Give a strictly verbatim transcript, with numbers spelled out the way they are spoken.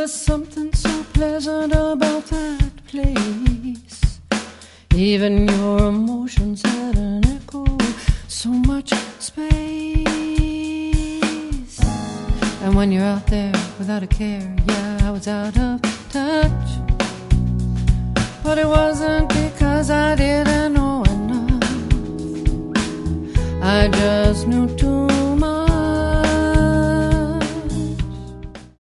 was something so pleasant about that place. Even your emotions had an echo, so much space. And when you're out there without a care, yeah, I was out of touch. But it wasn't because I didn't know enough. I just knew too